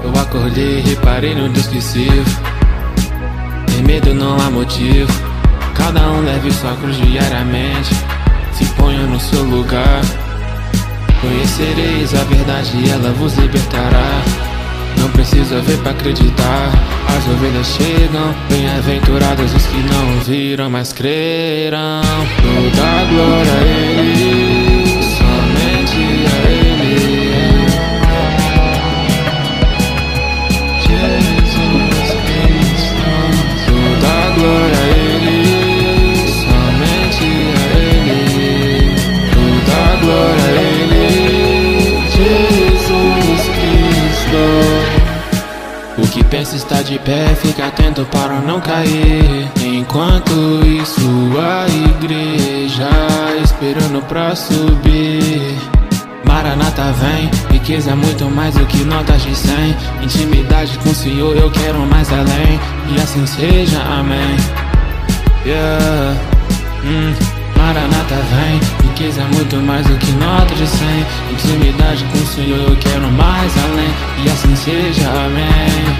Eu acordei e reparei no Deus que sirvo. Tem medo, não há motivo. Cada um leve sua cruz diariamente. Se ponha no seu lugar. Conhecereis a verdade e ela vos libertará. Não precisa ver pra acreditar. As ovelhas chegam, bem-aventurados os que não ouviram, mas creram. Toda glória a Ele, somente a Ele. Jesus Cristo. Toda glória a Ele, somente a Ele. Toda glória a Ele, Jesus Cristo. O que pensa está de pé, fica atento para não cair. Enquanto isso a igreja esperando pra subir. Maranata vem, riqueza é muito mais do que notas de 100. Intimidade com o Senhor, eu quero mais além. E assim seja, amém. Yeah. Maranata vem, riqueza é muito mais do que notas de 100. Intimidade com o Senhor, eu quero mais além. E assim seja, amém.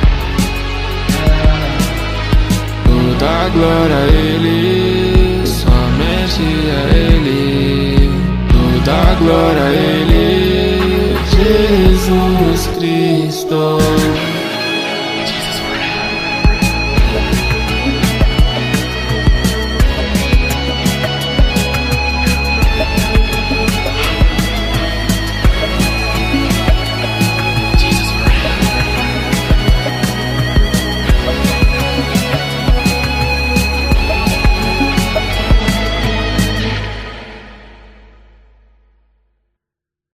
Toda glória a Ele, somente a Ele. Toda glória a Ele, Jesus Cristo.